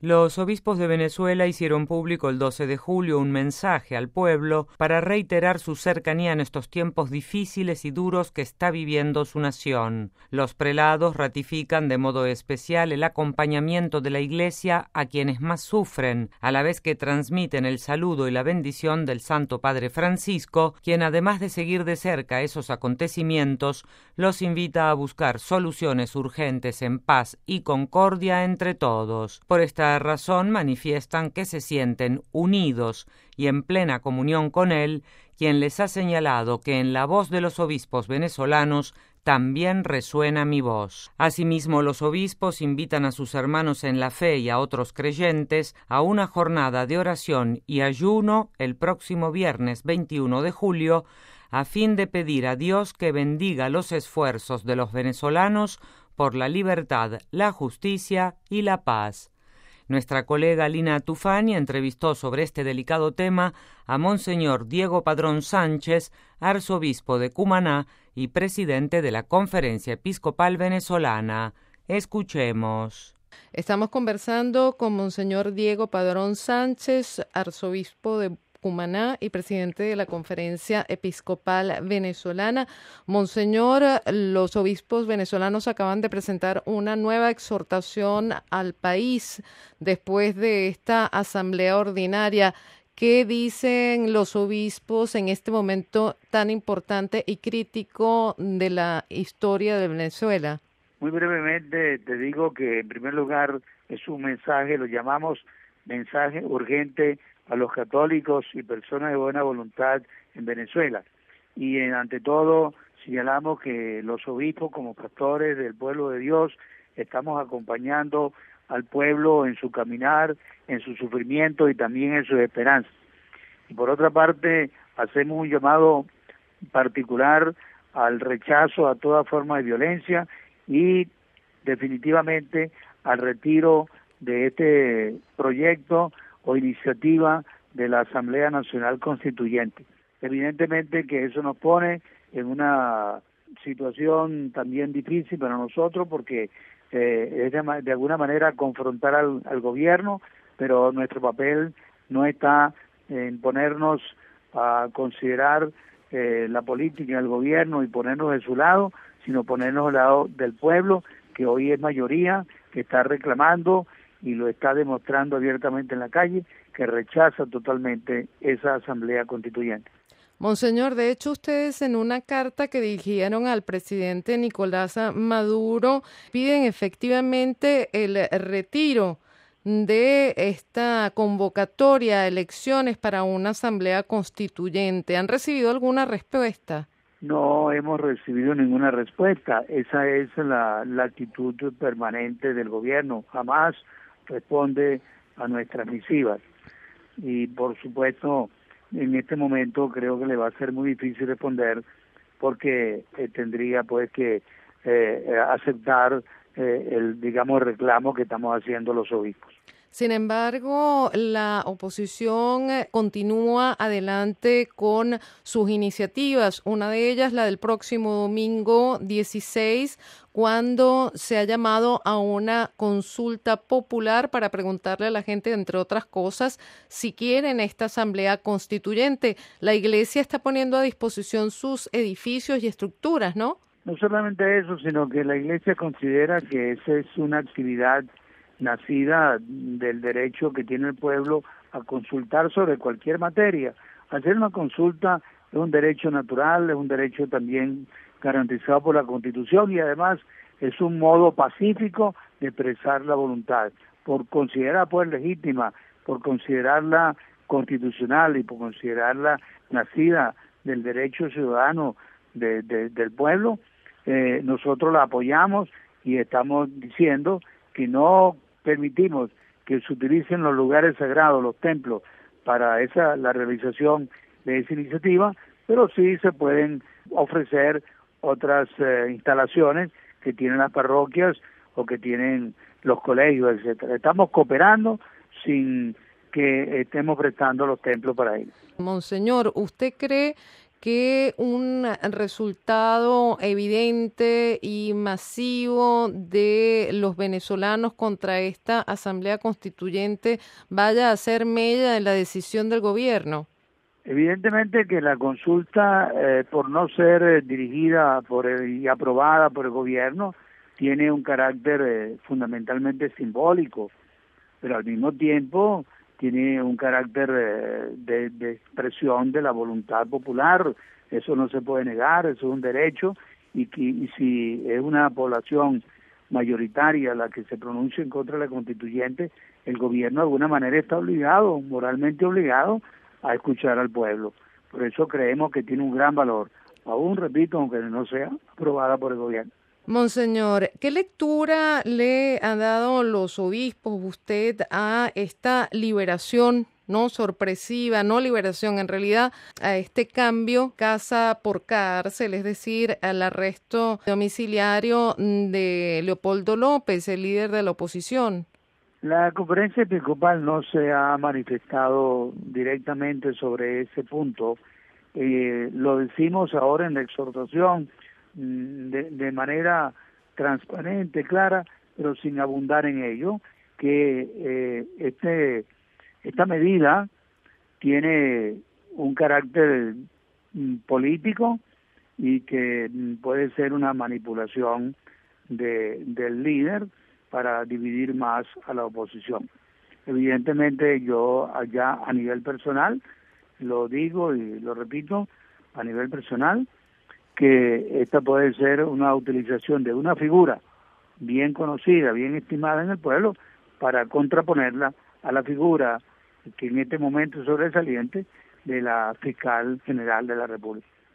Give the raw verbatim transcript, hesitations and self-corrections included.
Los obispos de Venezuela hicieron público el doce de julio un mensaje al pueblo para reiterar su cercanía en estos tiempos difíciles y duros que está viviendo su nación. Los prelados ratifican de modo especial el acompañamiento de la Iglesia a quienes más sufren, a la vez que transmiten el saludo y la bendición del Santo Padre Francisco, quien además de seguir de cerca esos acontecimientos, los invita a buscar soluciones urgentes en paz y concordia entre todos. Por esta razón manifiestan que se sienten unidos y en plena comunión con él, quien les ha señalado que en la voz de los obispos venezolanos también resuena mi voz. Asimismo, los obispos invitan a sus hermanos en la fe y a otros creyentes a una jornada de oración y ayuno el próximo viernes veintiuno de julio, a fin de pedir a Dios que bendiga los esfuerzos de los venezolanos por la libertad, la justicia y la paz. Nuestra colega Lina Tufani entrevistó sobre este delicado tema a Monseñor Diego Padrón Sánchez, arzobispo de Cumaná y presidente de la Conferencia Episcopal Venezolana. Escuchemos. Estamos conversando con Monseñor Diego Padrón Sánchez, arzobispo de Cumaná y presidente de la Conferencia Episcopal Venezolana. Monseñor, los obispos venezolanos acaban de presentar una nueva exhortación al país después de esta asamblea ordinaria. ¿Qué dicen los obispos en este momento tan importante y crítico de la historia de Venezuela? Muy brevemente te digo que en primer lugar es un mensaje, lo llamamos mensaje urgente a los católicos y personas de buena voluntad en Venezuela. Y en, ante todo señalamos que los obispos como pastores del pueblo de Dios estamos acompañando al pueblo en su caminar, en su sufrimiento y también en sus esperanzas. Y por otra parte hacemos un llamado particular al rechazo a toda forma de violencia y definitivamente al retiro de este proyecto o iniciativa de la Asamblea Nacional Constituyente. Evidentemente que eso nos pone en una situación también difícil para nosotros porque eh, es de, de alguna manera confrontar al, al gobierno, pero nuestro papel no está en ponernos a considerar eh, la política del gobierno y ponernos de su lado, sino ponernos al lado del pueblo, que hoy es mayoría, que está reclamando y lo está demostrando abiertamente en la calle, que rechaza totalmente esa asamblea constituyente. Monseñor, de hecho ustedes en una carta que dirigieron al presidente Nicolás Maduro piden efectivamente el retiro de esta convocatoria a elecciones para una asamblea constituyente. ¿Han recibido alguna respuesta? No hemos recibido ninguna respuesta. Esa es la, la actitud permanente del gobierno. Jamás responde a nuestras misivas. Y por supuesto, en este momento creo que le va a ser muy difícil responder porque eh, tendría pues que eh, aceptar eh, el, digamos, el reclamo que estamos haciendo los obispos. Sin embargo, la oposición continúa adelante con sus iniciativas. Una de ellas, la del próximo domingo dieciséis, cuando se ha llamado a una consulta popular para preguntarle a la gente, entre otras cosas, si quieren esta asamblea constituyente. La Iglesia está poniendo a disposición sus edificios y estructuras, ¿no? No solamente eso, sino que la Iglesia considera que esa es una actividad nacida del derecho que tiene el pueblo a consultar sobre cualquier materia. Hacer una consulta es un derecho natural, es un derecho también garantizado por la Constitución y además es un modo pacífico de expresar la voluntad. Por considerarla pues legítima, por considerarla constitucional y por considerarla nacida del derecho ciudadano de, de, del pueblo, eh, nosotros la apoyamos y estamos diciendo que no permitimos que se utilicen los lugares sagrados, los templos, para esa la realización de esa iniciativa, pero sí se pueden ofrecer otras eh, instalaciones que tienen las parroquias o que tienen los colegios, etcétera. Estamos cooperando sin que estemos prestando los templos para ellos. Monseñor, ¿usted cree que un resultado evidente y masivo de los venezolanos contra esta Asamblea Constituyente vaya a hacer mella en la decisión del gobierno? Evidentemente que la consulta, eh, por no ser eh, dirigida por el, y aprobada por el gobierno, tiene un carácter eh, fundamentalmente simbólico, pero al mismo tiempo tiene un carácter eh, de, de expresión de la voluntad popular. Eso no se puede negar, eso es un derecho, y, que, y si es una población mayoritaria la que se pronuncia en contra de la constituyente, el gobierno de alguna manera está obligado, moralmente obligado, a escuchar al pueblo. Por eso creemos que tiene un gran valor, aún repito, aunque no sea aprobada por el gobierno. Monseñor, ¿qué lectura le han dado los obispos usted a esta liberación, no sorpresiva, no liberación, en realidad a este cambio casa por cárcel, es decir, al arresto domiciliario de Leopoldo López, el líder de la oposición? La conferencia episcopal no se ha manifestado directamente sobre ese punto. Eh, lo decimos ahora en la exhortación de, de manera transparente, clara, pero sin abundar en ello, que eh, este esta medida tiene un carácter mm, político y que mm, puede ser una manipulación de, del líder para dividir más a la oposición. Evidentemente yo allá a nivel personal, lo digo y lo repito, a nivel personal, que esta puede ser una utilización de una figura bien conocida, bien estimada en el pueblo, para contraponerla a la figura que en este momento es sobresaliente de la fiscal general de la República.